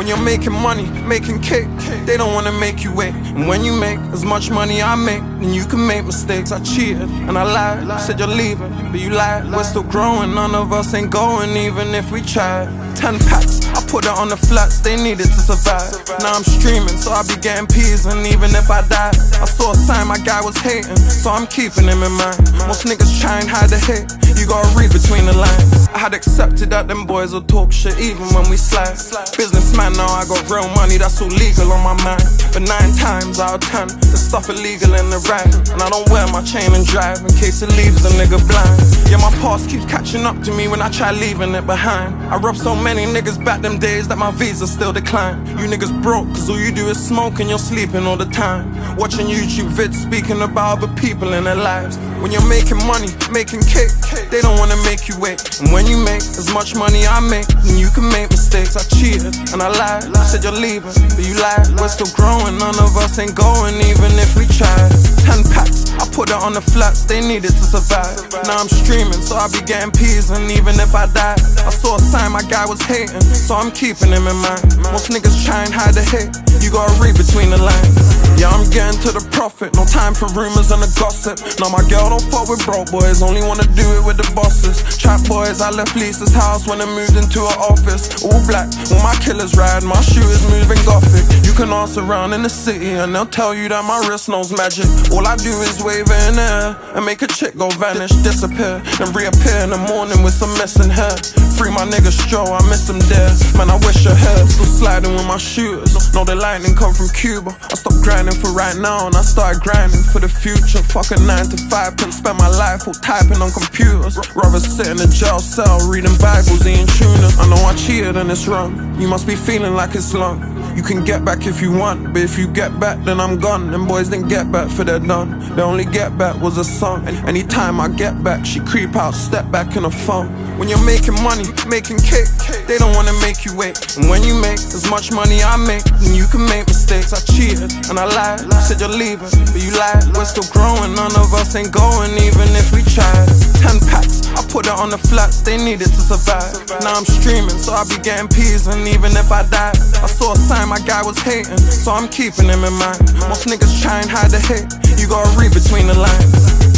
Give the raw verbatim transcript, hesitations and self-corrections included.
you're making money, making cake, they don't wanna make you wait. And when you make as much money I make, then you can make mistakes. I cheated and I lied, said you're leaving, but you lied. We're still growing, none of us ain't going even if we tried. Ten packs, I put it on the flats, they needed to survive. Now I'm streaming, so I be getting peas, and even if I die, I saw a sign my guy was hating, so I'm keeping him in mind. Most niggas try and hide the hate, you gotta read between the lines. I had accepted that them boys will talk shit even when we slide. Businessman, now I got real money, that's all legal on my mind. But nine times out of ten, there's stuff illegal in the ride. And I don't wear my chain and drive in case it leaves a nigga blind. Yeah, my past keeps catching up to me when I try leaving it behind. I robbed so many niggas back them days that my visa still declined. You niggas broke, cause all you do is smoke and you're sleeping all the time. Watching YouTube vids speaking about other people and their lives. When you're making money, making cake, they don't wanna make you wait. And when you make as much money I make, then you can make mistakes. I cheated and I lied, said you're leaving, but you lied. We're still growing, none of us ain't going even if we tried. Ten packs, I put it on the flats, they needed to survive. Now I'm streaming, so I be getting peas, and even if I die, I saw a sign my guy was hating, so I'm keeping him in mind. Most niggas try and hide the hate, you gotta read between the lines. Yeah, I'm getting to the profit, no time for rumors and the gossip. Now my girl don't fuck with broke boys, only wanna do it with the bosses. Trap boys, I left Lisa's house when I moved into her office. All black, when my killers ride, my shooters moving gothic. You can ask around in the city and they'll tell you that my wrist knows magic. All I do is wave it in the air and make a chick go vanish, disappear, and reappear in the morning with some missing hair. Free my nigga Stro, I miss him there. Man, I wish I had. Still sliding with my shooters. Know the lightning come from Cuba. I stopped grinding for right now and I started grinding for the future. Fuck a nine to five, couldn't spend my life all typing on computers. Rather sit in a jail cell reading Bibles, eating tuna. I know I cheated and it's wrong. You must be feeling like it's long. You can get back if you want, but if you get back then I'm gone. Them boys didn't get back for their done. The only get back was a song. Anytime I get back, she creep out, step back in the phone. When you're making money, making cake, they don't wanna make you wait. And when you make as much money I make, then you can make mistakes. I cheated and I lied, said you're leaving, but you lied. We're still growing, none of us ain't going even if we tried. Ten packs, I put it on the flats, they needed to survive. Now I'm streaming, so I be getting peas, and even if I die, I saw a sign my guy was hating, so I'm keeping him in mind. Most niggas try and hide the hate, you gotta read between the lines.